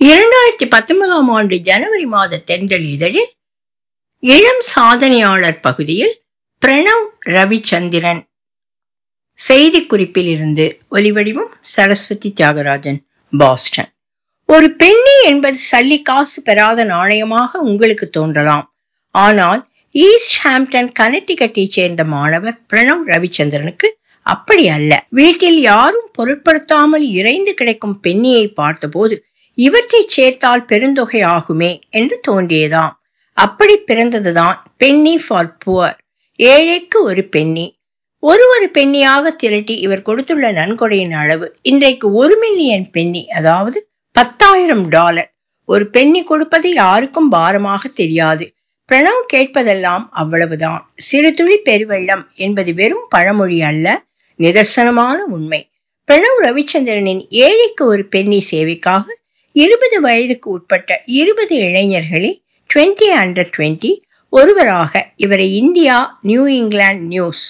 2019ஆம் ஆண்டு ஜனவரி மாத தென்றல் இதழில் இளம் சாதனையாளர் பகுதியில் பிரணவ் ரவிச்சந்திரன் செய்திக்குறிப்பில் இருந்து ஒலிவடிவம் சரஸ்வதி தியாகராஜன், பாஸ்டன். ஒரு பென்னி என்பது சல்லி காசு பெறாத நாணயமாக உங்களுக்கு தோன்றலாம். ஆனால் ஈஸ்ட் ஹாம்ப்டன் கனெக்டிகட்டை சேர்ந்த மாணவர் பிரணவ் ரவிச்சந்திரனுக்கு அப்படி அல்ல. வீட்டில் யாரும் பொருட்படுத்தாமல் இறைந்து கிடைக்கும் பென்னியை பார்த்தபோது இவற்றை சேர்த்தால் பெருந்தொகை ஆகுமே என்று தோன்றியதாம். அப்படி பிறந்ததுதான் பென்னி ஃபார் புவர், ஏழைக்கு ஒரு பென்னி. ஒரு பென்னியாக திரட்டி இவர் கொடுத்துள்ள நன்கொடையின் அளவு இன்றைக்கு 1 மில்லியன் பென்னி, அதாவது $10,000. ஒரு பென்னி கொடுப்பது யாருக்கும் பாரமாக தெரியாது. பிரணவ் கேட்பதெல்லாம் அவ்வளவுதான். சிறு துளி பெருவெள்ளம் என்பது வெறும் பழமொழி அல்ல, நிதர்சனமான உண்மை. பிரணவ் ரவிச்சந்திரனின் ஏழைக்கு ஒரு பென்னி சேவைக்காக 20 வயதுக்கு உட்பட்ட 20 இளைஞர்களில் 20 under 20 ஒருவராக இவரை India New England News,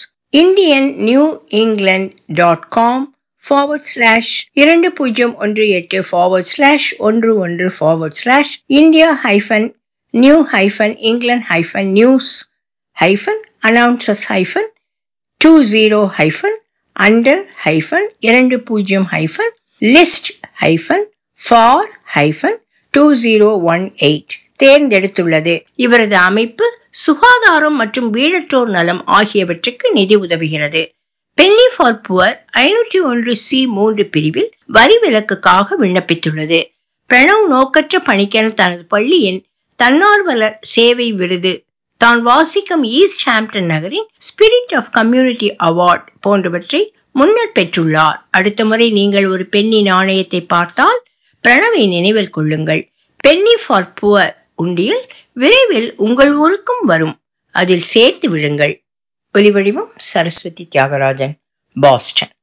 India-new-england.com/under-news-under-under-2018 தேர்ந்தெடுத்துள்ளது. இவரது அமைப்பு சுகாதாரம் மற்றும் வீடற்றோர் நலம் ஆகியவற்றுக்கு நிதி உதவுகிறது. பென்னி ஃபார் புவர் 501(c)(3) பிரிவில் வரி விலக்குக்காக விண்ணப்பித்துள்ளது. பிரணவ் நோக்கற்ற பணிக்கென தனது பள்ளியின் தன்னார்வலர் சேவை விருது, தான் வாசிக்கும் ஈஸ்ட் ஹாம்ப்டன் நகரின் ஸ்பிரிட் ஆஃப் கம்யூனிட்டி அவார்ட் போன்றவற்றை முன்னர் பெற்றுள்ளார். அடுத்த முறை நீங்கள் ஒரு பென்னி நாணயத்தை பார்த்தால் பிரணவை நினைவில் கொள்ளுங்கள். பென்னி ஃபார் புவர் உண்டியல் விரைவில் உங்கள் ஊருக்கும் வரும், அதில் சேர்த்து விடுங்கள். ஒலிவடிவம் சரஸ்வதி தியாகராஜன், பாஸ்டன்.